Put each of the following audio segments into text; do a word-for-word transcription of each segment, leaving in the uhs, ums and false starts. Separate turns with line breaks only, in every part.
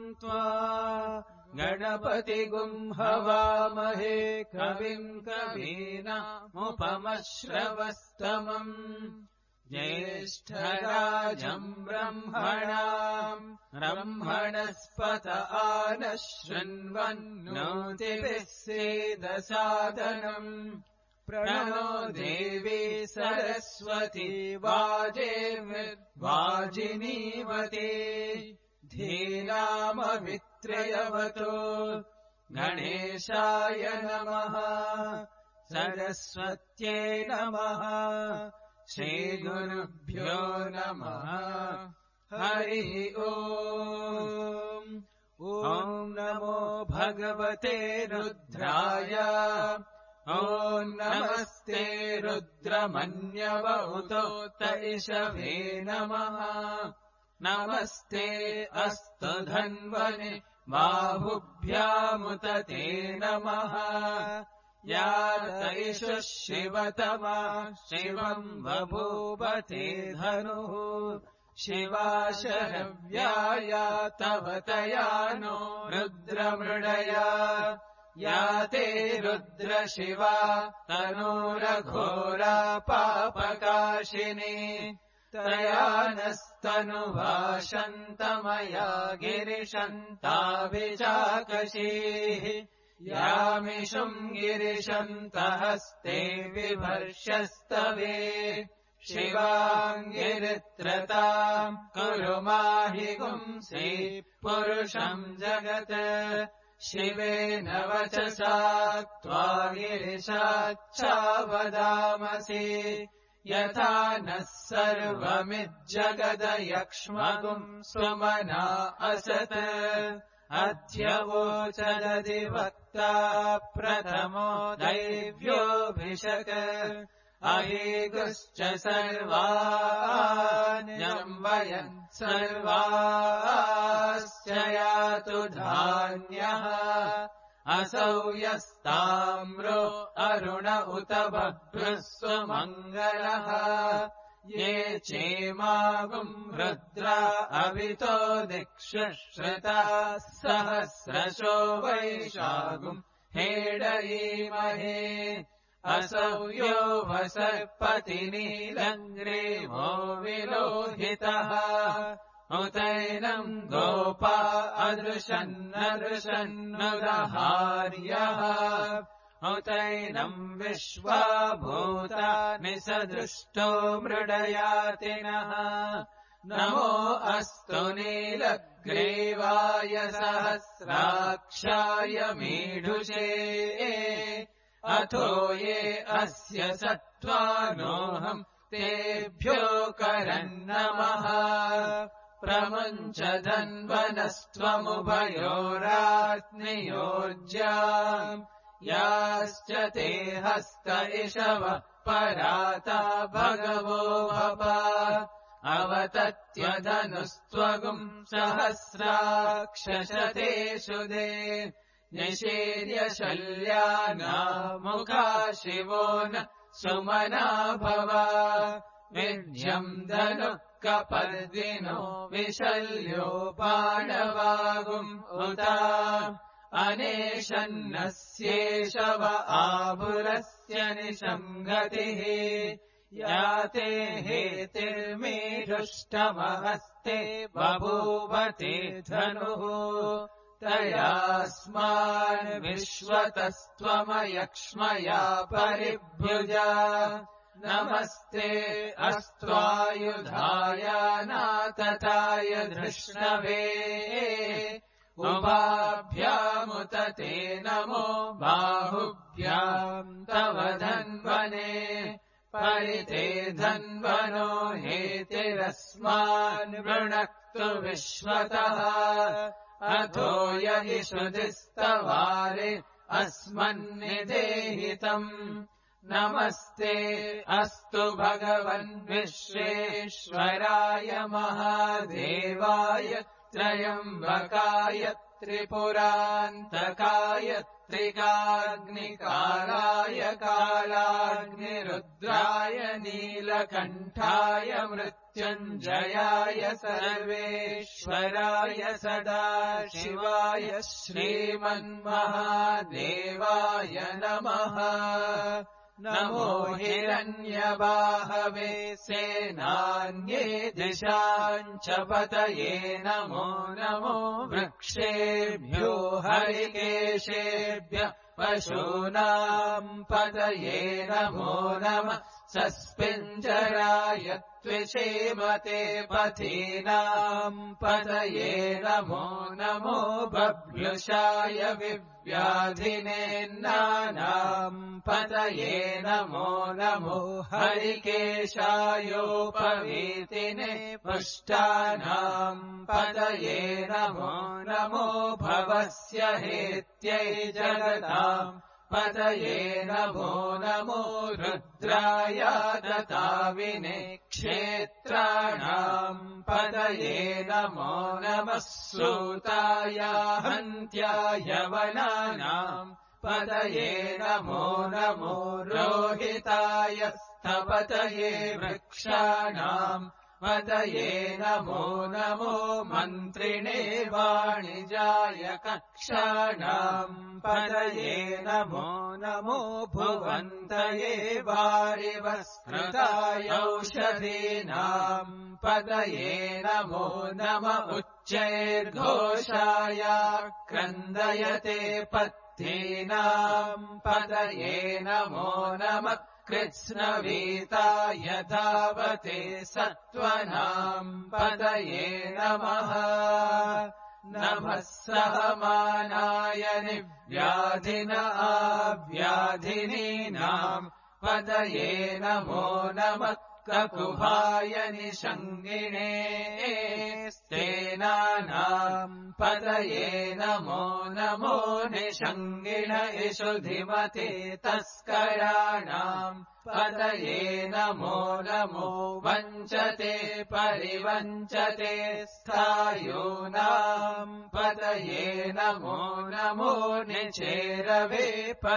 त्वा गणपतिगुं हवामहे कविम् कवीनामुपमश्रवस्तमम् ज्येष्ठराजम् ब्रह्मणाम् ब्रह्मणस्पत आनः शृण्वन्नोतिभिः सेदसादनम् प्रणो देवी सरस्वती वाजेर्वाजिनीवती धीनामवित्रयवतो गणेशाय नमः सरस्वत्यै नमः श्रीगुरुभ्यो नमः हरि ओम् ॐ नमो भगवते रुद्राय ॐ नमस्ते रुद्रमन्यवहुतोत इषवे नमः नमस्ते अस्तु धन्वने बाहुभ्यामुत ते नमः या तैषु शिवतमा शिवम् बभूवते धनुः शिवा शरव्याया तव तया नो रुद्रमृडया या ते रुद्र शिवा तनूरघोरा पापकाशिनी तया नस्तनुभाषन्तमया गिरिशन्ताभिचाकशीः यामिषुम् गिरिशन्तहस्ते बिभर्ष्यस्तवे शिवाङ्गिरित्रताम् कुरु माहि गुंसि पुरुषम् जगत् शिवेन वचसा त्वा गिरिशाच्छावदामसि यथा नः सर्वमिज्जगदयक्ष्मगुम् सुमना असत् अध्यवोचदधिवक्ता प्रथमो दैव्योऽभिषक् अहेगुश्च सर्वान्यम्बयन् सर्वाश्च यातु धान्यः असौ यस्ताम्रो अरुण उत बभ्रुः स्वमङ्गलः ये चेमागुम् रुद्रा अवितो दिक्षुश्रुताः सहस्रशो वैशागुम् हेडयीमहे असौ यो वसर्पति नीलङ्ग्रीवो विलोहितः उतैनम् गोपा अदृशन्नदृशन्नुदहार्यः उतैनम् विश्वाभूतानि सदृष्टो मृडयातिनः नमो अस्तु नीलग्रीवाय सहस्राक्षाय मीढुषे अथो ये अस्य सत्त्वानोऽहम् तेभ्यो करन्नमः प्रमुञ्च धन्वनस्त्वमुभयोरात्नियोज्याम् याश्च ते हस्त इषवः पराता भगवो भव अवतत्यधनुस्त्वगुम् सहस्राक्षशतेषु दे निषेर्य शल्यानामुखा शिवो न सुमना भव विद्यम् धनुः कपर्दिनो विशल्यो बाणवागुम् उता अनेशन्नस्येषव आभुरस्य निशङ्गतिः याते हेतिर्मीढुष्टमहस्ते बभूवते धनुः तयास्मान् विश्वतस्त्वमयक्ष्मया परिभुजा नमस्ते अस्त्वायुधाय नातताय धृष्णवे उभाभ्यामुत ते नमो बाहुभ्याम् तव धन्वने परिते धन्वनो हेतिरस्मान् वृणक्तु विश्वतः अथो य इषुधिस्तवारे अस्मन्निदेहितम् नमस्ते अस्तु भगवन् विश्वेश्वराय महादेवाय त्रयम्बकाय त्रिपुरान्तकाय त्रिकाग्निकालाय कालाग्निरुद्राय नीलकण्ठाय मृत्युञ्जयाय मृत्युञ्जयाय सर्वेश्वराय सदाशिवाय श्रीमन्महादेवाय नमः। नमो हिरण्यबाहवे सेनान्ये दिशाञ्च पतये नमो नमो वृक्षेभ्यो हरिकेशेभ्यः पशूनाम् पतये नमो नमः। सस्पिञ्जराय त्विषेमते पथीनाम् पतये नमो नमो। बभ्युषाय विव्याधिनेन्नानाम् पतये नमो नमो। हरिकेशायोपवीतिने पुष्टानाम् पतये नमो नमो। भवस्य हेत्यै जगताम् पतये नमो नमो। रुद्राय दताविने क्षेत्राणाम् पतये नमो नमः। सूताय हन्त्याय वनानाम् पतये नमो नमो। रोहिताय स्थपतये वृक्षाणाम् पतये नमो नमो। मन्त्रिणे वाणिजाय कक्षाणाम् पतये नमो नमो। भुवन्तये वारिवस्कृताय औषधीनाम् पतये नमो नमः। उच्चैर्घोषाय क्रन्दयते पत्नीनाम् पतये नमो नमः। कृत्स्नवीताय धावते सत्त्वनाम् पतये नमः नमः। सहमानाय निव्याधिन आव्याधिनीनाम् पतये नमो नमः। ककुभाय निषङ्गिणे स्तेनानाम् पतये नमो नमो। निषङ्गिण इषुधिमते तस्कराणाम् पतये नमो नमो। वञ्चते परिवञ्चते स्थायूनाम् पतये नमो नमो। निचेरवे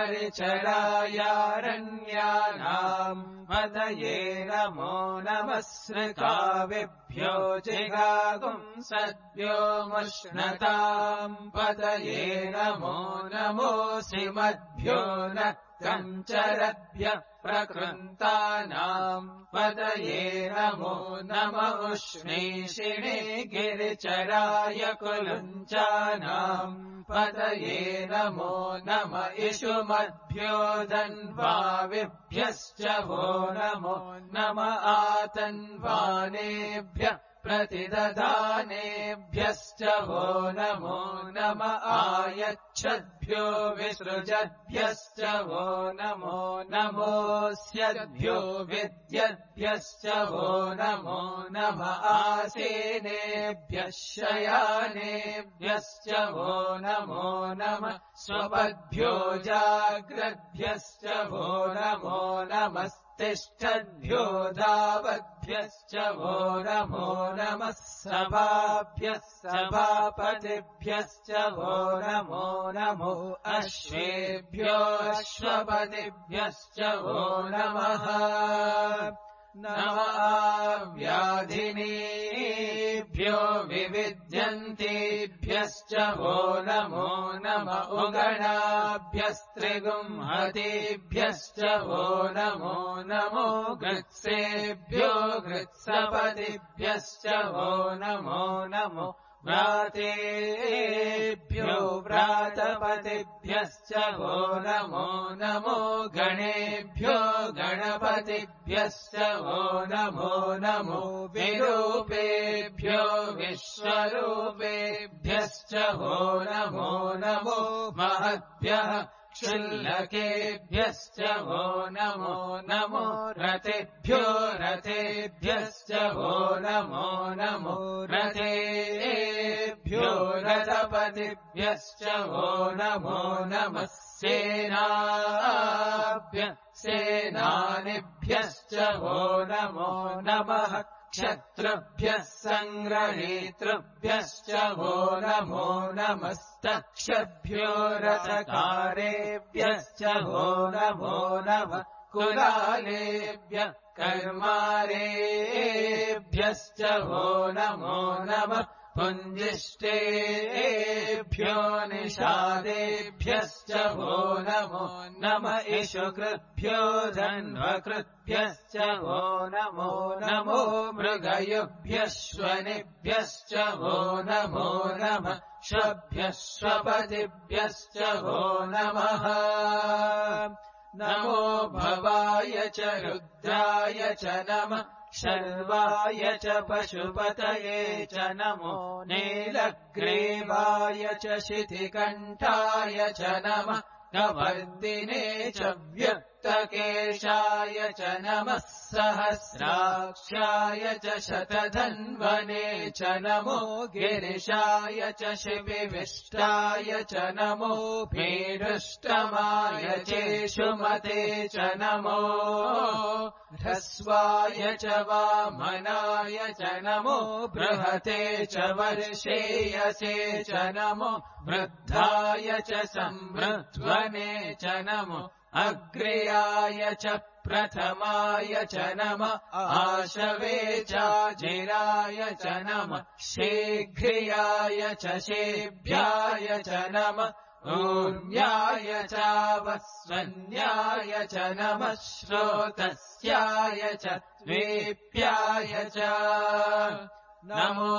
परिचरायारण्यानाम् पतये नमो नमः। सृकाविभ्यो जिगागुंसद्भ्यो मुष्णताम् पतये नमो नमो। श्रीमद्भ्यो नक्तञ्चरद्भ्यः प्रकृन्तानाम् पतये नमो नमः। उष्णीषिणे गिरिचराय कुलुञ्चानाम् पतये नमो नमः। इषुमद्भ्यो धन्वाविभ्यश्च वो नमो नमः। आतन्वानेभ्यः प्रतिदधानेभ्यश्च वो नमो नमः। आयच्छद्भ्यो विसृजद्भ्यश्च वो नमो नमोऽस्यद्भ्यो विद्यद्भ्यश्च वो नमो नमः। आसीनेभ्यः शयानेभ्यश्च वो नमो नमः। स्वपद्भ्यो जाग्रद्भ्यश्च वो नमो नमः। तिष्ठद्भ्यो धावद्भ्यश्च वो नमो नमः। सभाभ्यः सभापतिभ्यश्च वो नमो नमो। अश्वेभ्यो अश्वपतिभ्यश्च वो नमः नमः। व्याधिनीभ्यो विविध्यन्तीभ्यश्च वो नमो नमः। उगणाभ्यस्त्रिगुंहतीभ्यश्च वो नमो नमो। गृत्सेभ्यो गृत्सपतिभ्यश्च वो नमो नमो। व्रातेभ्यो व्रातपतिभ्यश्च वो नमो नमो। गणेभ्यो गणपतिभ्यश्च वो नमो नमो। विरूपेभ्यो विश्वरूपेभ्यश्च वो नमो नमो। महद्भ्यः क्षुल्लकेभ्यश्च वो नमो नमो। रथेभ्यो रथेभ्यश्च वो नमो नमो। रथेभ्यो रथपतिभ्यश्च वो नमो नमः। सेनाभ्यः सेनानिभ्यश्च वो नमो नमः। क्षत्रुभ्यः सङ्ग्रहेतृभ्यश्च वो नमो नमस्तक्षभ्यो रथकारेभ्यश्च वो नमो नमः। कुलालेभ्यः कर्मारेभ्यश्च वो नमो नमः पुञ्जिष्टेभ्यो निषादेभ्यश्च वो नमो नमः इषुकृभ्यो धन्वकृभ्यश्च वो नमो नमो मृगयुभ्यश्वनिभ्यश्च वो नमो नमः श्वभ्यः श्वपतिभ्यश्च वो नमः नमो भवाय च रुद्राय च नमः शर्वाय च पशुपतये च नमो नीलग्रीवाय च शितिकण्ठाय च नमः कवर्दिने च व्यक्तकेशाय च नमः सहस्राक्षाय च शतधन्वने च नमो गिरिशाय च शिविविष्टाय च नमो भीरुष्टमाय चेषुमते च नमो ह्रस्वाय च वामनाय च नमो बृहते च वर्षेयसे च नमो वृद्धाय च संवृध्वने च नमो अग्र्याय च प्रथमाय च नमः आशवे चाजिराय च नमः शीघ्रियाय च शेभ्याय च नमः ऊर्म्याय चावस्वन्याय च नमः श्रोतस्याय च द्वीप्याय च नमो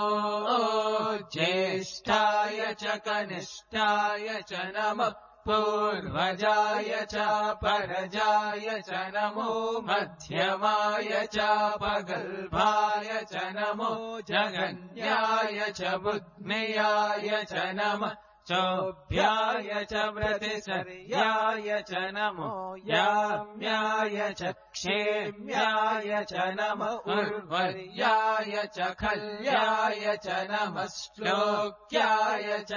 ज्येष्ठाय च कनिष्ठाय च नमः पूर्वजाय च परजाय च नमो मध्यमाय च पगल्भाय च नमो जगन्याय च बुद्ध्याय च नमः चोभ्याय च व्रतिसर्याय च नमो याम्याय च क्षेम्याय च नमः उर्वर्याय च खल्याय च नमः श्लोक्याय च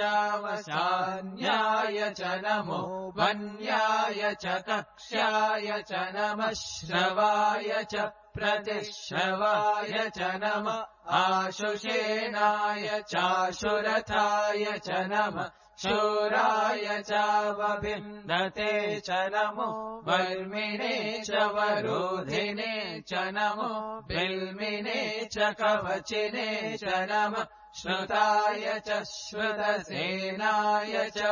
वसान्याय च नमो वन्याय च कक्ष्याय च नमः श्रवाय च प्रतिश्रवाय च नमः आशुषेणाय चाशुरथाय च नमः शूराय चावभिन्दते च नमो वर्मिणे च वरोधिने च नमो बिल्मिने च कवचिने च नमः श्रुताय च श्रुतसेनाय च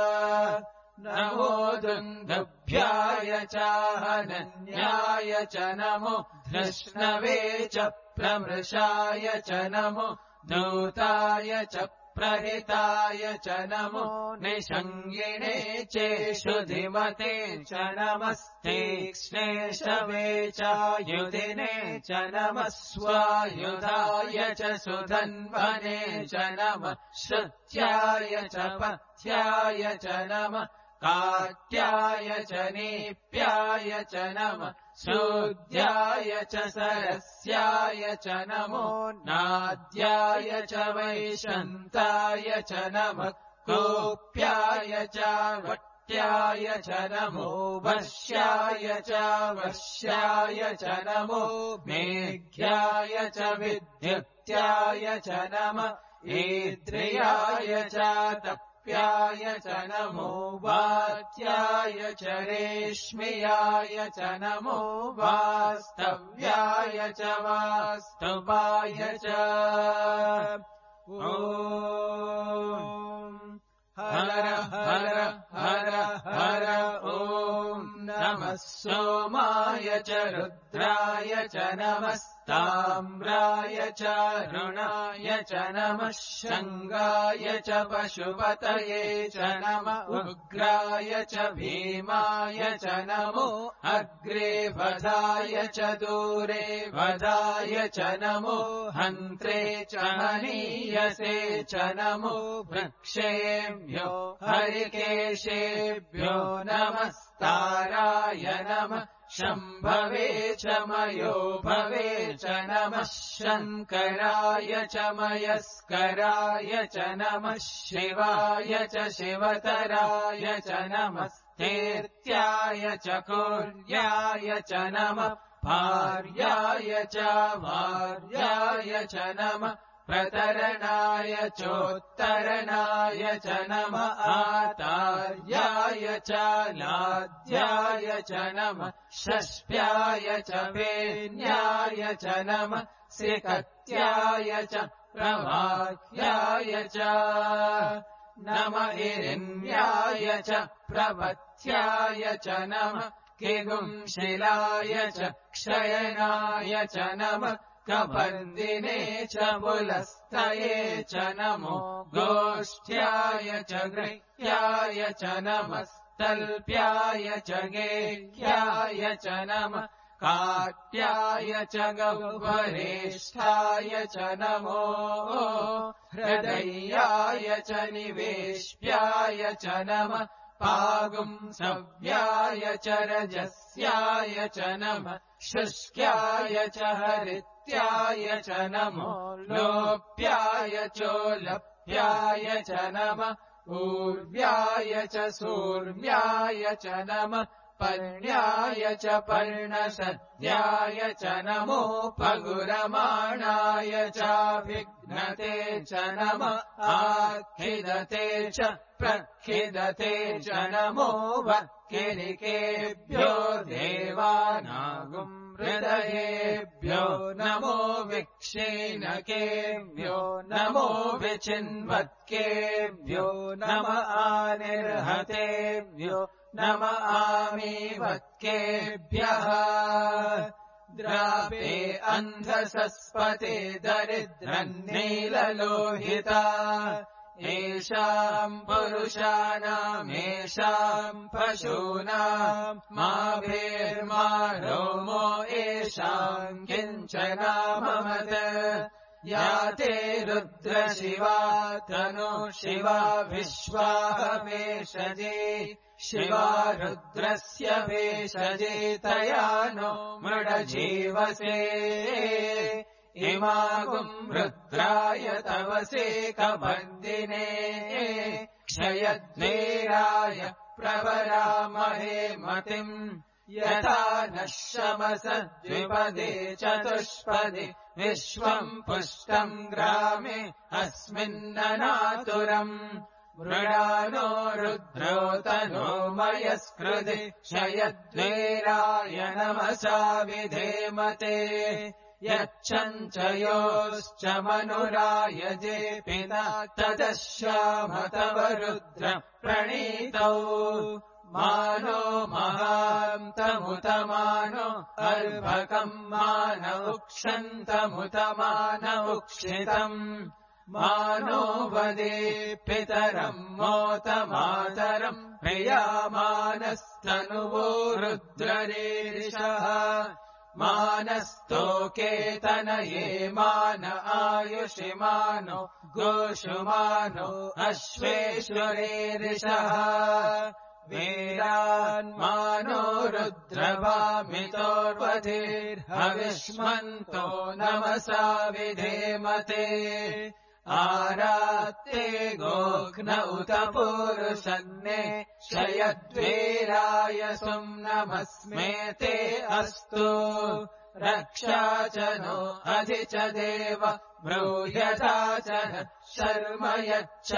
नमो दुन्दुभ्याय चाहनन्याय च नमो धृष्णवे च प्रमृषाय च नमो दूताय च प्रहिताय च नमो निषङ्गिणे चेषुधिमते च नमस्तीक्ष्णे शवे चायुधिने च नमः स्वायुधाय च सुधन्वने च नमः श्रुत्याय च पथ्याय च नमः काट्याय च नीप्याय च नमः शूद्याय च सरस्याय च नमो नाद्याय च वैशन्ताय च नमः कोप्याय च वट्याय च नमो वश्याय च वश्याय च नमो मेघ्याय च विद्युत्याय च नमः ईद्रियाय च प्याय च नमो वात्याय च रेश्म्याय च नमो वास्तव्याय च वास्तवाय च ॐ हर हर हर हर ॐ नमः सोमाय च रुद्राय च नमस्ताम्राय च रुणाय च नमः शङ्गाय च पशुपतये च नमः उग्राय च भीमाय च नमो अग्रे वधाय च दूरे वधाय च नमो हन्त्रे च हनीयसे च नमो वृक्षेभ्यो हरिकेशेभ्यो नमस्ताराय नमः शम्भवे च मयो भवे च नमः शङ्कराय च मयस्कराय च नमः शिवाय च शिवतराय च नमः तीर्थ्याय च कुर्याय च नमः भार्याय च भार्याय च नमः प्रतरणाय चोत्तरणाय च नमः आतार्याय च लाद्याय च नमः षष्ठ्याय च वेन्याय च नमः सिकत्याय च प्रवाह्याय च नम इरिन्याय च प्रवत्याय च नमः किगुंशिलाय च क्षयनाय च नमः कपर्दिने च पुलस्तये च नमो गोष्ठ्याय च गृह्याय च नमस्तल्प्याय च गेह्याय च नमः काट्याय च गह्वरेष्ठाय च नमो हृदयाय च निवेश्याय च नमः पागुंसव्याय च रजस्याय च नमः शुष्क्याय च हरित्याय च नमो लोप्याय चोलप्याय च नमः ऊर्व्याय च सूर्व्याय च नमः पर्ण्याय च पर्णशद्याय च नमो पगुरमाणाय चाभिघ्नते च नमः आखिदते च प्रखिदते च नमो वक्किरिकेभ्यो देवानागुं हृदयेभ्यो नमो विक्षीणकेभ्यो नमो विचिन्वत्केभ्यो नम आनिर्हतेभ्यो नम आमीवत्केभ्यः द्रापे अन्धसस्पते दरिद्रन्नीललोहिता येषाम् पुरुषाणामेषाम् पशूनाम् माभेर्मा रोमो येषाम् किञ्चनाममद या ते रुद्रशिवा तनु शिवा विश्वाह भेषजे शिवा रुद्रस्य भेषजे तया नो मृडजीवसे इमागुम् रुद्राय तवसे कबन्दिने क्षयद्वेराय प्रवरामहे मतिम् यथा नः शमसद्विपदे चतुष्पदे विश्वम् पुष्टम् ग्रामे अस्मिन्ननातुरम् मृडानो रुद्रो तनो मयस्कृते क्षयद्वेराय नमसा विधेमते यच्छञ्चयोश्च मनुरायजे पिता तदश्याम तव रुद्र प्रणीतौ मानो महान्तमुतमानो अर्भकम् मान उक्षन्तमुतमान उक्षितम् मानो वदे पितरम् मोतमातरम् प्रियामानस्तनुवो रुद्ररीरिषः मानस्तोकेतनये मान आयुषि मानो गोषु मानो अश्वेश्वरेरिषः वीरान्मानो रुद्रवामितोर्वधिर्हविष्मन्तो नमसा विधेमते आरात्ते गोघ्न उत पुरुषन्ने क्षयद्वेराय सुम्नमस्मेते अस्तु रक्षा च नो अधि च देव ब्रूह्यथा च नः शर्म यच्छ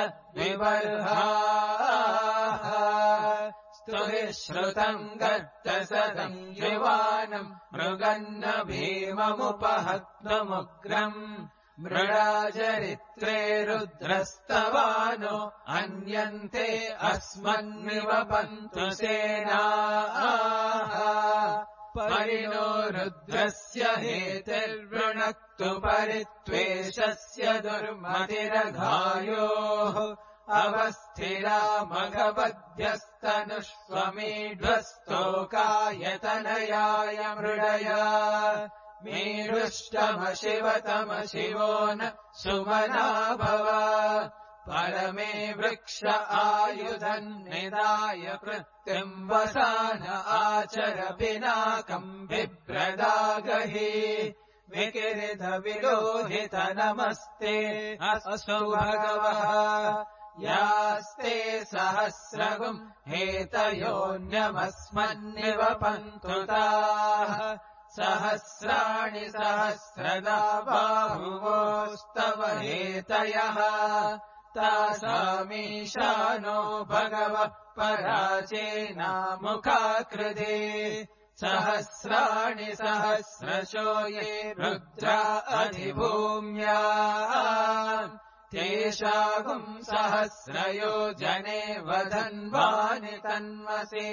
विवर्हाः स्तुहि श्रुतम् गर्तसदम् युवानम् मृगन्न भीममुपहत्वमुग्रम् मृडाचरित्रे रुद्रस्तवानो अन्यन्ते अस्मन्निव पन्तु सेनाः परिणो रुद्रस्य हेतिर्वृणक्तु परित्वेषस्य दुर्मतिरघायोः अवस्थिरा मघवद्भ्यस्तनुष्वमीढ्वस्तोकायतनयाय मृडया मीरुष्टमशिवतमशिवो न सुमना भव परमे वृक्ष आयुधम् निदाय कृत्तिम् वसान आचर पिनाकम् बिभ्रदागहि विकिरिध विलोहित नमस्ते अस्तु भगवः यास्ते सहस्रगुम् हेतयोऽन्यमस्मन्निव पन्तुताः सहस्राणि सहस्रदा बाहुवोस्तव हेतयः तासामीशानो भगवः पराचेनामुखाकृते सहस्राणि सहस्रशो ये रुद्रा अधिभूम्या तेषागुम् सहस्रयोजने वधन्वानि तन्वसे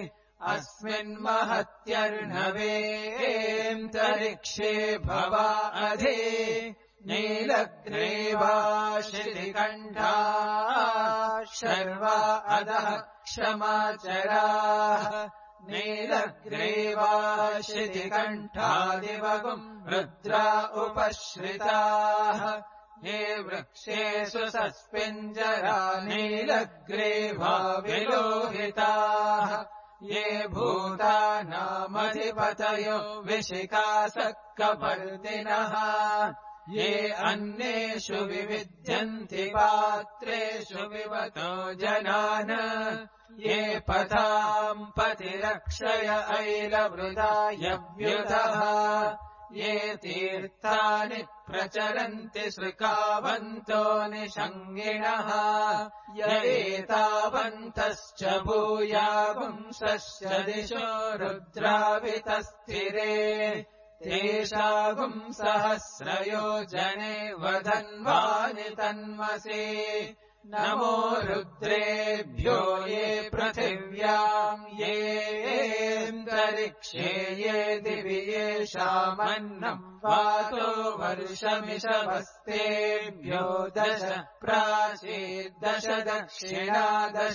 अस्मिन्महत्यर्णवेऽन्तरिक्षे भवा अधि नीलग्रीवा शितिकण्ठा शर्वा अधः क्षमाचराः नीलग्रीवा शितिकण्ठादिवगुम् रुद्रा उपश्रिताः ये वृक्षेषु सस्पिञ्जरा नीलग्रीवा विलोहिताः ये भूतानामधिपतयो विशिखासक्कपर्दिनः ये अन्येषु विविध्यन्ति पात्रेषु विवतो जनान् ये पथाम् पतिरक्षय ऐलवृदायव्युतः ये तीर्थानि प्रचरन्ति श्रुकावन्तो निषङ्गिणः य एतावन्तश्च भूयागुंसश्च दिशो रुद्रावितस्थिरे तेषागुम् सहस्रयोजने वधन्वानि तन्वसे नमो रुद्रेभ्यो ये पृथिव्याम् येऽन्तरिक्षे ये दिवि येषामन्नम् वातो वर्षमिषवस्तेभ्यो दश प्राचीर्दश दक्षिणा दश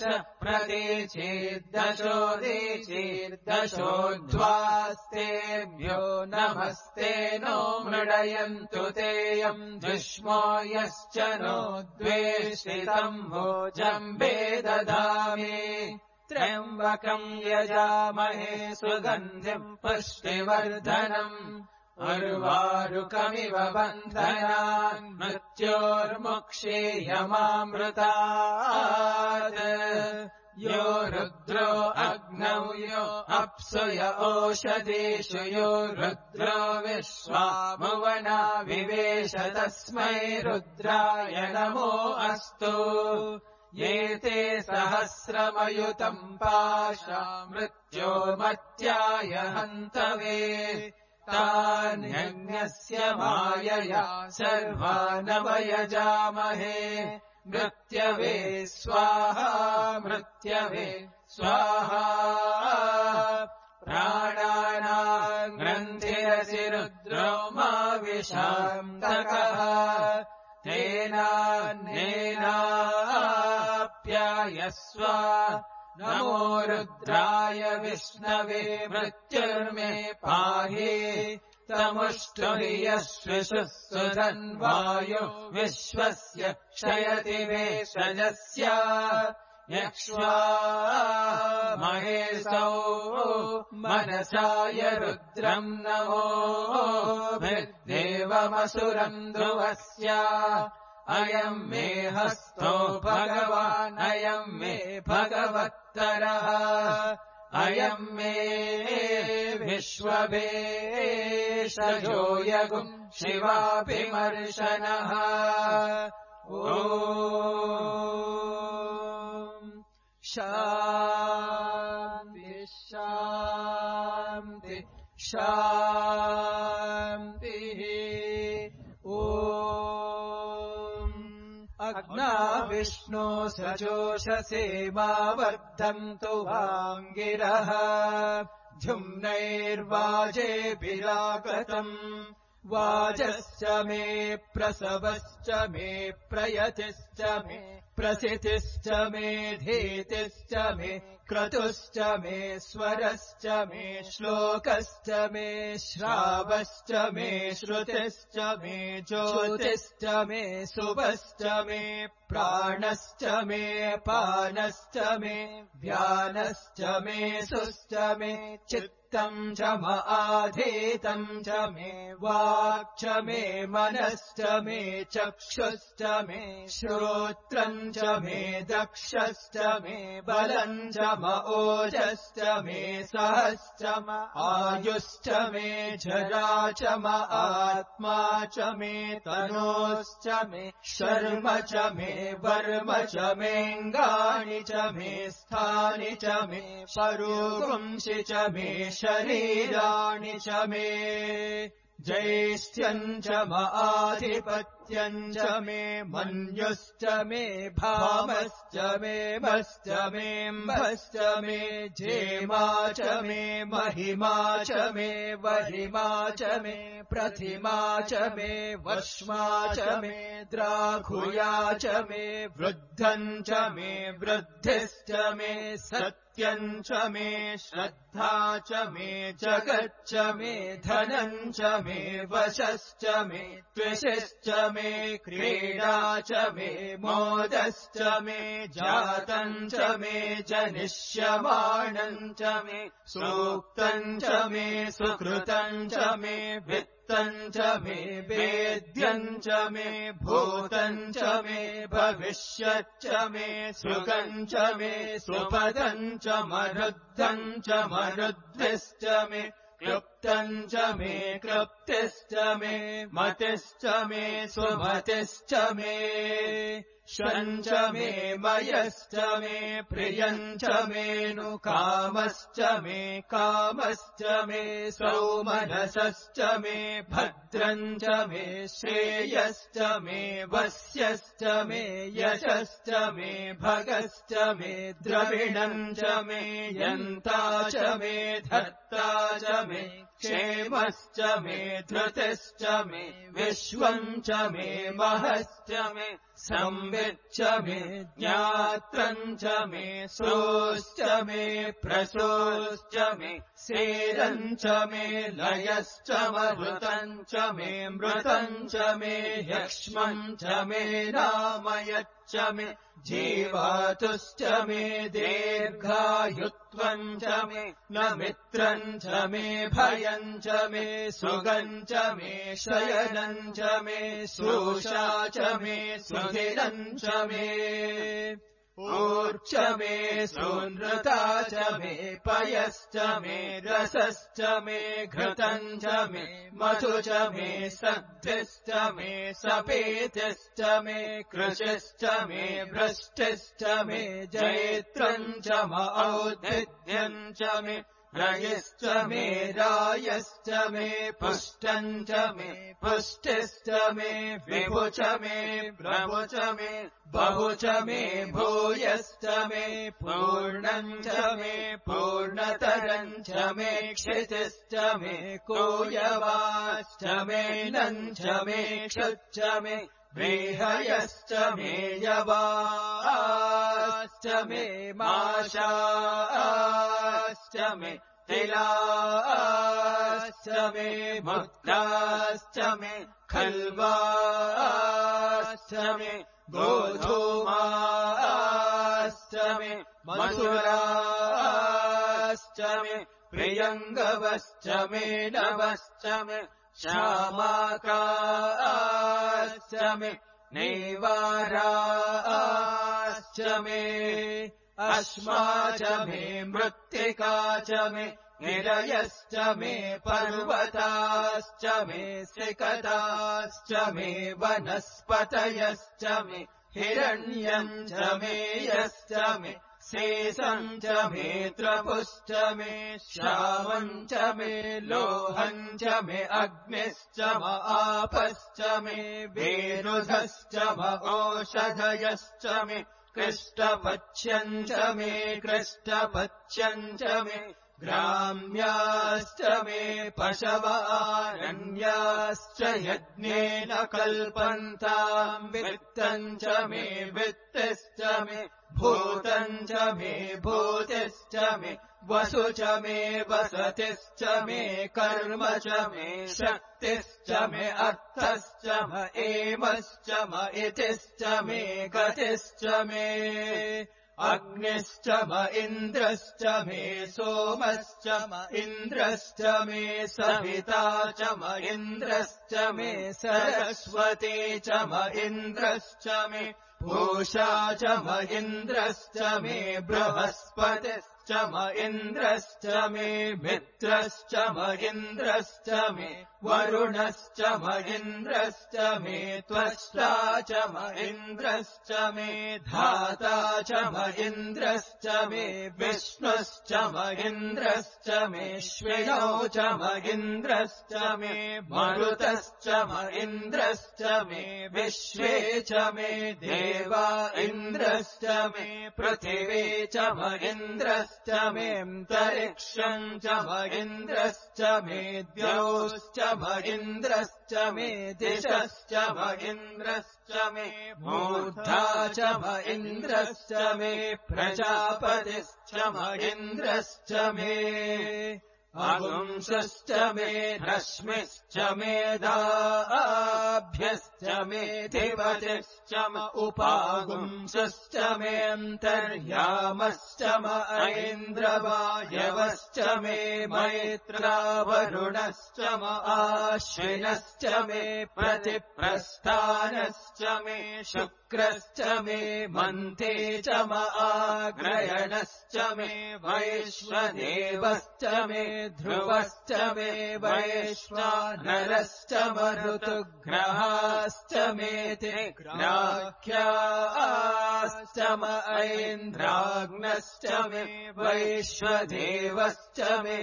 प्रतीचीर्दशोदीचीर्दशोध्वास्तेभ्यो नमस्ते नो मृडयन्तु तेयम् दुष्मो यश्च नो द्वेष्टितम् भोजम्बे ददामि त्र्यम्बकम् यजामहे सुगन्धिम् पुष्टिवर्धनम् उर्वारुकमिव बन्धनान् मृत्योर्मुक्षीयमामृतात् यो रुद्रो अग्नौ यो अप्सु य ओषधीषु यो रुद्रो विश्वामुवना विवेश तस्मै रुद्राय नमो अस्तु ये ते सहस्रमयुतम् पाशा मृत्योर्मत्याय हन्तवे तान्यस्य मायया सर्वानवयजामहे मृत्यवे स्वाहा मृत्यवे स्वाहा प्राणानाम् ग्रन्थिरसि रुद्रो मा विशान्तकः तेनान्येनाप्यायस्व नमो रुद्राय विष्णवे मृत्युर्मे पाहि तमुष्टुर्यश्विषुः सुधन्वायो विश्वस्य क्षयति वेषजस्य यक्ष्वा महेशौ मनसाय रुद्रम् नमो देवमसुरम् ध्रुवस्य अयम् मे हस्तो भगवान् अयम् मे भगवत्तरः अयम् मे विश्वभेषजो यगुम् शिवाभिमर्शनः ॐ शान्ति शान्ति शान्तिः ॐ अग्ना विष्णो सजोषसे मा वर्धन्तु वाङ्गिरः द्युम्नैर्वाजेभिरागतम् वाजश्च मे प्रसवश्च मे प्रयतिश्च मे प्रसितिश्च मे धीतिश्च मे क्रतुश्च मे स्वरश्च मे श्लोकश्च मे श्रावश्च मे श्रुतिश्च मे ज्योतिश्च मे शुभश्च मे प्राणश्च मे पानश्च मे व्यानश्च मे सुश्च मे चित्तम् च म आधीतम् च मे वाक् च मे मनश्च मे चक्षुश्च मे श्रोत्रम्
च मे दक्षश्च मे बलम् च म ओजश्च मे सहश्च म आयुश्च मे जरा च म आत्मा च मे तनोश्च मे शर्म च मे वर्म च मेऽङ्गानि च मे स्थानि च मे परुगुंसि च मे शरीराणि च मे ज्येष्ठ्यम् च म आधिपत्यम् च मे मन्युश्च मे भामश्च मे मश्च मेऽम्भश्च मे जेमा च मे महिमा च मे वरिमा च मे प्रतिमा च मे वश्मा च मे द्राघुया च मे वृद्धम् च मे वृद्धिश्च मे सत्यम् च मे श्रद्धा च मे जगच्च मे धनम् च मे वशश्च मे त्विषश्च मे क्रीडा च मे मोदश्च मे जातम् च मे जनिष्यमाणम् च मे सूक्तम् च मे सुकृतम् च मे वित्तम् च मे वेद्यम् च मे भूतम् च मे भविष्यच्च मे सुखम् च मे सुपदम् च मरुद्धम् च मरुद्भिश्च मे क्लुप्तम् च मे क्लुप्तिश्च मे मतिश्च मे सुमतिश्च मे शम् च मे मयश्च मे प्रियम् च मेऽनुकामश्च मे कामश्च मे सौमनसश्च मे भद्रम् च मे श्रेयश्च मे वस्यश्च मे यशश्च मे भगश्च मे द्रविणम् च मे यन्ता च मे धर्ता च मे क्षेमश्च मे धृतिश्च मे विश्वम् च मे महश्च मे संविच्च मे ज्ञात्रम् च मे सोश्च मे प्रसोश्च मे सेरम् च मे लयश्च मरुतम् च मे मृतम् च मे यक्ष्मम् च मे नामयच्च मे जीवातुश्च मे दीर्घायुत्वम् च मे न मित्रम् च मे भयम् च मे सुगम् च मे शयनम् च मे शोषा च मे सुधिरम् च मे ऊर्च मे सुनृता च मे पयश्च मे रसश्च मे घृतम् च मे मधु च मे सद्भिश्च मे सपेतिश्च मे कृशिश्च मे भ्रष्टिश्च मे जैत्रम् च म औद्भिद्यम् च मे रयश्च मे रायश्च मे पुष्टम् च मे पुष्टिश्च मे विभु च मे प्रभु च मे बहु च मे भूयश्च मे पूर्णम् च मे पूर्णतरम् च मे क्षितिश्च मे कोयवाश्च मे नम् च मे क्षुच्च मे व्रीहयश्च मे यवाश्च मे माशाश्च मे तिलाश्च मे मुक्ताश्च मे खल्वाश्च मे गोधूमाश्च मे मधुराश्च मे प्रियङ्गवश्च मे नवश्च मे श्यामाकाश्च मे नैवाराश्च मे अश्मा च मे मृत्तिका च मे निरयश्च मे पर्वताश्च मे सिकताश्च मे वनस्पतयश्च मे हिरण्यम् च मे यश्च मे शेषम् च मे त्रपुश्च मे श्यामम् च मे लोहम् च मे अग्निश्च म आपश्च मे वेरुधश्च म ओषधयश्च मे कृष्टपच्यम् च मे कृष्टपच्यम् च मे ग्राम्याश्च मे पशवारण्याश्च यज्ञेन कल्पन्ताम् वित्तम् च मे वित्तिश्च मे भूतम् च मे भूतिश्च मे वसु च मे वसतिश्च मे कर्म च मे शक्तिश्च मे अर्थश्च म एमश्च म इतिश्च मे गतिश्च मे अग्निश्च म इन्द्रश्च मे सोमश्च म इन्द्रश्च मे सविता च म इन्द्रश्च मे सरस्वती च म इन्द्रश्च मे पूषा च म इन्द्रश्च मे बृहस्पतिश्च म इन्द्रश्च मे मित्रश्च म इन्द्रश्च मे वरुणश्च म इन्द्रश्च मे त्वष्टा च म इन्द्रश्च मे धाता च म इन्द्रश्च मे विष्णुश्च म इन्द्रश्च मे श्विनौ च म इन्द्रश्च मे मरुतश्च म इन्द्रश्च मे विश्वे च मे देवा इन्द्रश्च मे पृथिवी च म इन्द्रश्च मे अन्तरिक्षम् च म इन्द्रश्च मे द्यौश्च म इन्द्रश्च मे दिशश्च म इन्द्रश्च मे मूर्धा च म इन्द्रश्च मे प्रजापतिश्च म इन्द्रश्च मे अगुंसश्च मे रश्मिश्च मे दाभ्यश्च मे दिवतिश्च म उपागुंसश्च मे अन्तर्यामश्च म ऐन्द्रवायवश्च मे मैत्रावरुणश्च म आश्विनश्च मे प्रतिप्रस्थानश्च मे शुक्रश्च मे मन्थे च म आग्रयणश्च मे वैश्वदेवश्च मे ध्रुवश्च मे वैश्वानरश्च म ऋतुग्रहाश्च मे तिग्राख्याश्च म ऐन्द्राग्नश्च मे वैश्वदेवश्च मे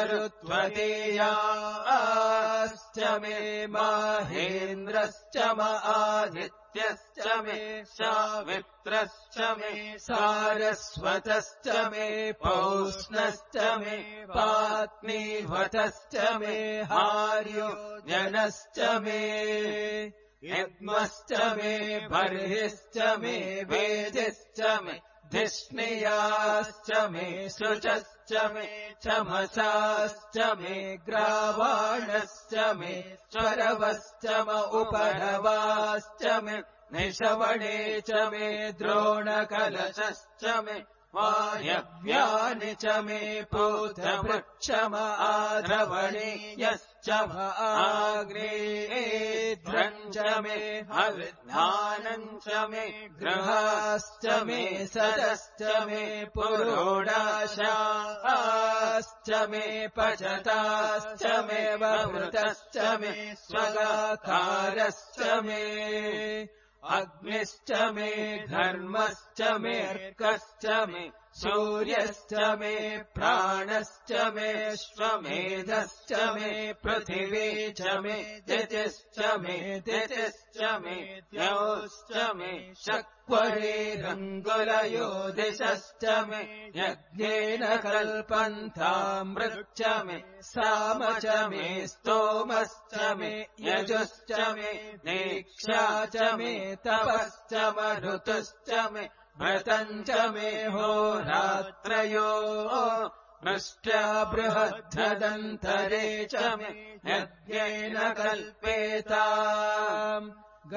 मरुत्वदेयाश्च मे माहेन्द्रश्च म आदित्यश्च मे सावित्रश्च मे सारस्वतश्च मे पौष्णश्च मे पात्नीवतश्च मे हार्योजनश्च मे यद्मश्च मे बर्हिश्च मे वेदिश्च मे धिष्णियाश्च मे शुचश्च मे चमसाश्च मे ग्रावाणश्च मे स्वरवश्च म उपरवाश्च मे निषवणे च मे द्रोणकलशश्च मे वायव्यानि च मे पूतवृक्षम आद्रवणीयश्च म आग्नेयेध्रम् च मे हविर्धानम् च मे गृहाश्च मे सदश्च मे पुरोडाशाश्च मे पचताश्च मे ववृतश्च मे स्वगाकारश्च मे अग्निश्च मे घर्मश्च मे अर्कश्च मे सूर्यश्च मे प्राणश्च मे श्वमेधश्च मे पृथिवी च मे दितिश्च मे दितिश्च मे द्यौश्च मे शक्वरेरङ्गुलयो दिशश्च मे यज्ञेन कल्पन्तामृच्च मे साम च मे स्तोमश्च मे यजुश्च मे दीक्षा च मे तपश्च मरुतश्च मे व्रतम् च मे होरात्रयो नष्ट्या बृहद्रदन्तरे च मे यज्ञेन कल्पेताम्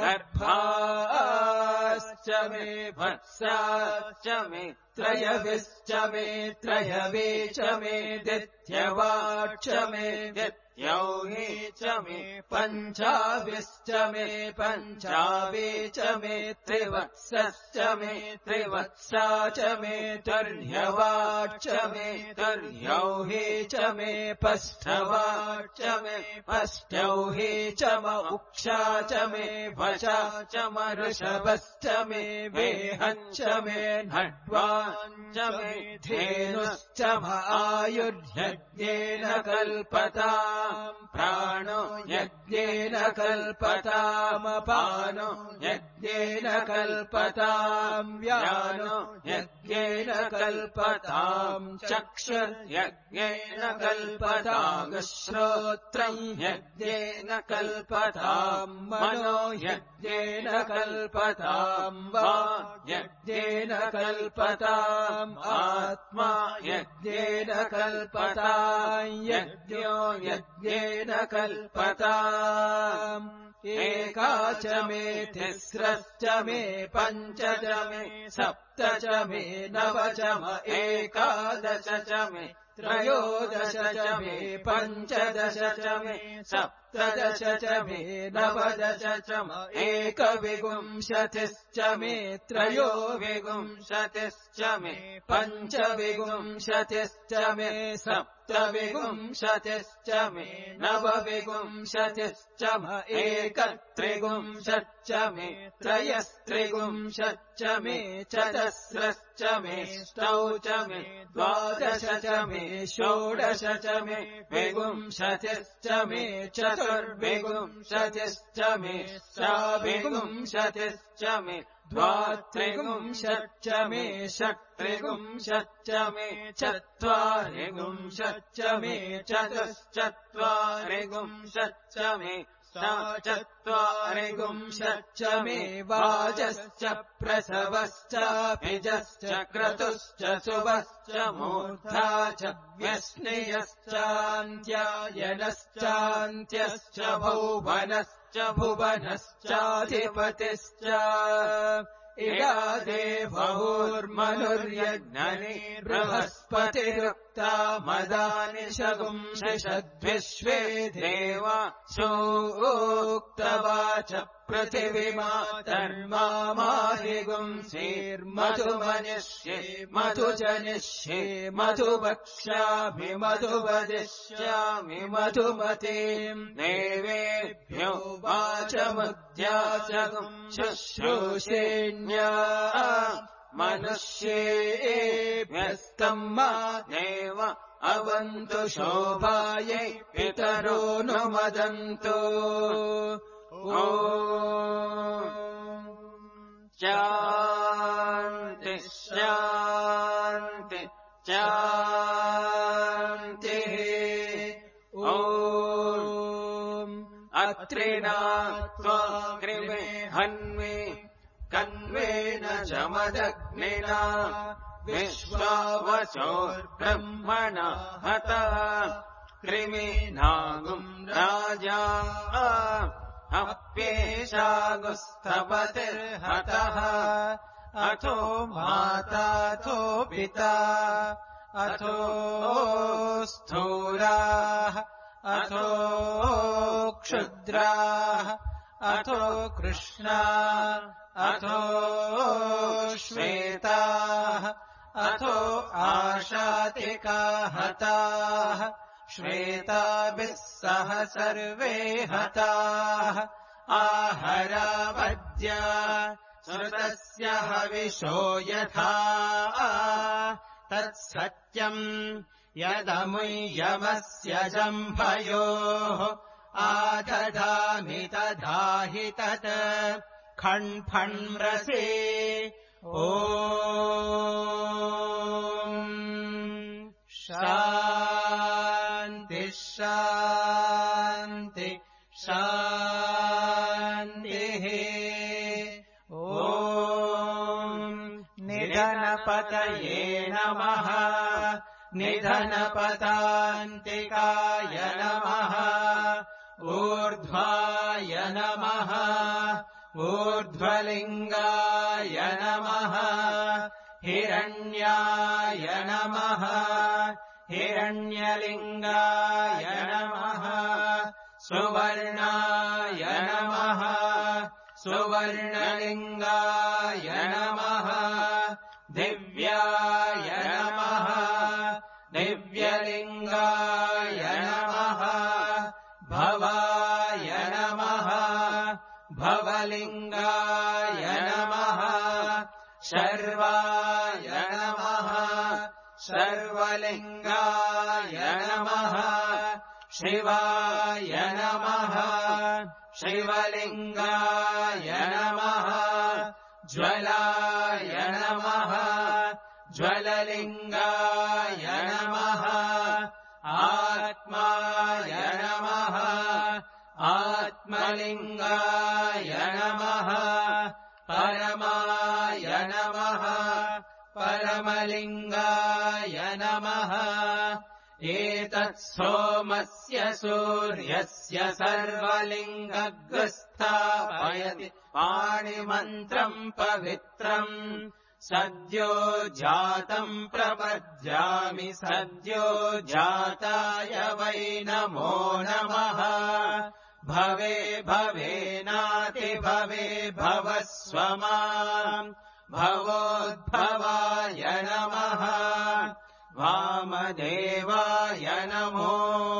गर्भाश्च मे वत्साश्च मे त्रयविश्च मे त्रयवे च मे दित्यवाक्ष मे दित्यौहि च मे पञ्चाविश्च मे पञ्चावे च मे त्रिवत्सश्च मे त्रिवत्सा च मे तुर्यवाक्ष मे तुर्यौहि च मे पष्ठवाक्ष मे पष्ठौहि च म उक्षा च मे वशा च म ऋषभश्च मे वेहञ्च मे नड्वाञ्च मे धेनुश्च म आयुर्यज्ञेन कल्पताम् प्राणो यज्ञेन कल्पतामपानो यज्ञेन कल्पताम् व्यानो यज्ञेन कल्पताम् चक्षुर्यज्ञेन कल्पताम् श्रोत्रम् यज्ञेन कल्पताम् मनो यज्ञेन कल्पताम् वाक् यज्ञेन कल्पताम् आत्मा यज्ञेन कल्पताम् यज्ञो यज्ञेन कल्पताम् एका च मे तिस्रश्च मे पञ्च च मे सप्त च मे नव च म एकादश च मे त्रयोदश च मे पञ्चदश च मे सप्तदश च मे नवदश च म एकविंशतिश्च मे त्रयोविंशतिश्च मे पञ्चविंशतिश्च मे सप्तविंशतिश्च मे नवविंशतिश्च म एकत्रिंशच्च मे त्रयस्त्रिंशच्च मे चतस्रश्च मे ष्टौ च मे द्वादश च मे षोडश च मे विंशतिश्च मे चतुर्विंशतिश्च मे षड्विंशतिश्च मे द्वात्रिंशच्च मे षट्त्रिंशच्च मे चत्वारिंशच्च मे चतुश्चत्वारिंशच्च मे चत्वारिंशच्च मे वाजश्च प्रसवश्च भिजश्च क्रतुश्च सुवश्च मूर्धा च व्यश्नियश्चान्त्यायनश्चान्त्यश्च भुवनश्च भुवनश्चाधिपतिश्च इडादेवहुर्मनुर्यज्ञनि बृहस्पतिरुक्ता मदानि शगुंषद्विश्वे देवा सोक्तवाच पृथिवीमातर्मामाहिगुंसीर्मधुमनिष्ये मधुजनिष्ये मधुवक्ष्यामि मधुवदिष्यामि मधुमतीम् देवेभ्यो वाचमुद्याचगुम् शुश्रूषेण्या मनुष्येभ्यस्तम् मा देव अवन्तु शोभायै पितरो नुमदन्तु ॐ शान्ति शान्ति शान्तिः ॐ अत्रिणा त्वा कृमे हन्वे कन्वेन जमदग्निना विश्वावसोर्ब्रह्मण हता कृमीनागुम् राजा अप्येषागुस्तपतिर्हतः अथो माताथो पिता अथो स्थूलाः अथो क्षुद्राः अथो कृष्णा अथो श्वेताः अथो आशातिका हताः श्वेताभिः सह सर्वे हताः आहरावद्या श्रुतस्य हविषो यथा तत्सत्यम् यदमुयमस्य जम्भयोः आदधामि तदाहि तत् खण्फण्रसे ॐ शान्ति शान्ति शान्तिः ॐ निधनपतये नमः निधनपतान्तिकाय नमः ऊर्ध्वाय नमः ऊर्ध्वलिङ्गाय नमः हिरण्याय नमः हिरण्यलिङ्गाय नमः सुवर्णाय नमः सुवर्णलिङ्गाय नमः दिव्याय नमः दिव्यलिङ्गाय नमः भवाय नमः भवलिङ्गाय नमः शर्वाय नमः शर्वलिङ्गाय नमः शिवाय नमः शिवलिङ्गाय नमः ज्वलाय नमः ज्वललिङ्गाय नमः आत्माय नमः आत्मलिङ्गाय नमः परमाय नमः परमलिङ्गाय नमः एतत् सोमस्य सूर्यस्य सर्वलिङ्गग्रस्थापयति पाणिमन्त्रम् पवित्रम् सद्यो जातम् प्रपद्यामि सद्यो जाताय वै नमो नमः भवे भवेनाति भवे भवस्व माम् भवोद्भवाय नमः वामदेवाय नमो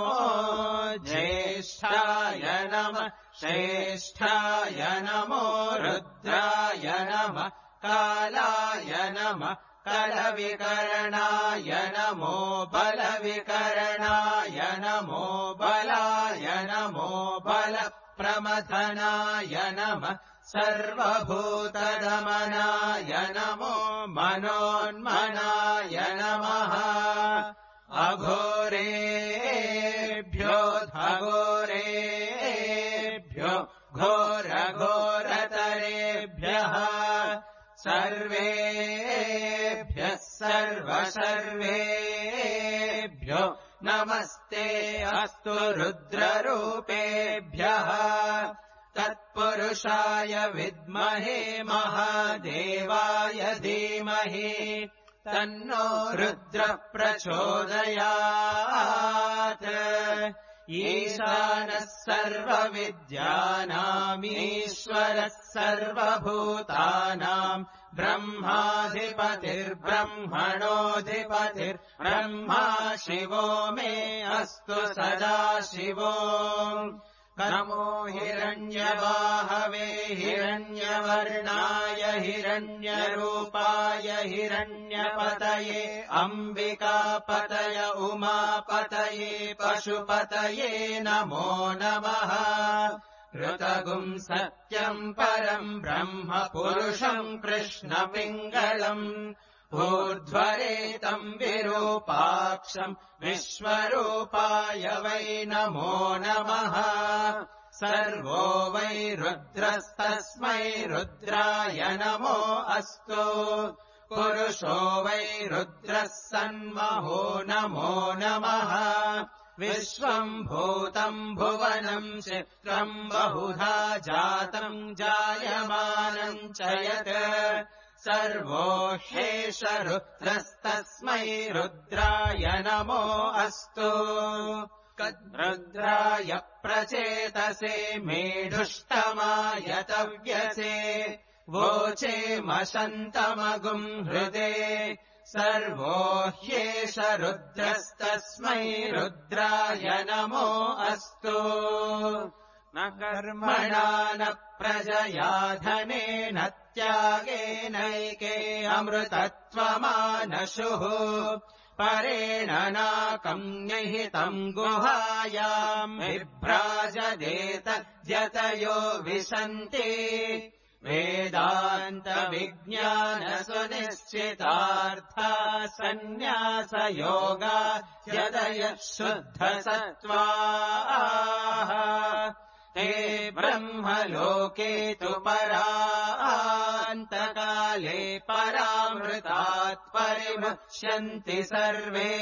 ज्येष्ठाय नमः श्रेष्ठाय नमो रुद्राय नमः कालाय नमः कलविकरणाय नमो बलविकरणाय नमो बलाय नमो बलप्रमथनाय नमः सर्वभूतदमनाय नमो मनोन्मनाय नमः अघोरेभ्यो घोरेभ्यो घोरघोरतरेभ्यः सर्वेभ्यः सर्वसर्वेभ्यो नमस्ते अस्तु रुद्ररूपेभ्यः तत्पुरुषाय विद्महे महादेवाय धीमहि तन्नो रुद्रः प्रचोदयात् ईशानः सर्वविद्यानाम् ईश्वरः सर्वभूतानाम् ब्रह्माधिपतिर्ब्रह्मणोऽधिपतिर्ब्रह्मा शिवो मे अस्तु सदा शिवो नमो हिरण्यवाहवे हिरण्यवर्णाय हिरण्यरूपाय हिरण्यपतये अम्बिकापतय उमापतये पशुपतये नमो नमः ऋतगुम् सत्यम् परम् ब्रह्म पुरुषम् कृष्णपिङ्गलम् ऊर्ध्वरेतम् विरूपाक्षम् विश्वरूपाय वै नमो नमः सर्वो वै रुद्रस्तस्मै रुद्राय नमो अस्तु पुरुषो वै रुद्रः सन्महो नमो नमः विश्वम् भूतम् भुवनम् चित्रम् बहुधा जातम् जायमानम् च यत् सर्वो ह्येष रुद्रस्तस्मै रुद्राय नमो अस्तु रुद्राय प्रचेतसे मेढुष्टमाय तव्यसे वोचे मशन्तमगुम् हृदे सर्वो ह्येष रुद्रस्तस्मै रुद्राय नमो अस्तु न कर्मणा न प्रजया धनेन त्यागेनैके अमृतत्वमानशुः परेण नाकम् निहितम् गुहायाम् विभ्राजदेतद्यतयो विशन्ति वेदान्तविज्ञानसुनिश्चितार्था सन्न्यासयोगा यदयः शुद्धसत्त्वाः ते ब्रह्मलोके तु परान्तकाले परामृतात् परिमुच्यन्ति सर्वे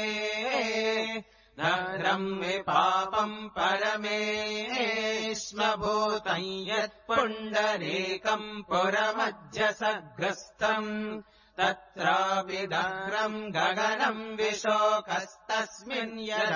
नरम् विपापम् परमेश्मभूतम् यत्पुण्डरीकम् पुरमध्यसग्रस्तम् तत्रापि दह्रम् गगनम् विशोकस्तस्मिन्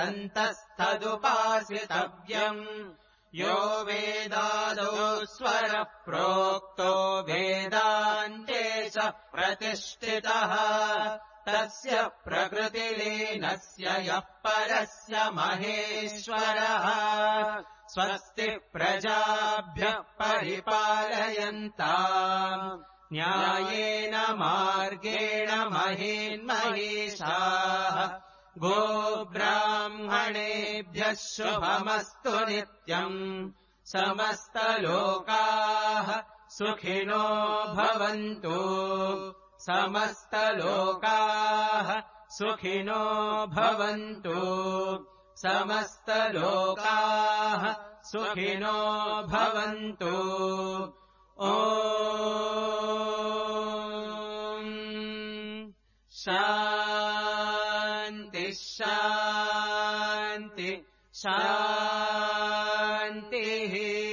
यदन्तस्तदुपासितव्यम् यो वेदादौ स्वरः प्रोक्तो वेदान्ते च प्रतिष्ठितः तस्य प्रकृतिलीनस्य यः परस्य महेश्वरः स्वस्ति प्रजाभ्यः परिपालयन्ताम् न्यायेन मार्गेण महीन्महीषाः गोब्राह्मणेभ्यः शुभमस्तु नित्यम् समस्तलोकाः सुखिनो भवन्तु समस्तलोकाः सुखिनो भवन्तु समस्तलोकाः सुखिनो भवन्तु ॐ शान्ति शान्ति शान्तिः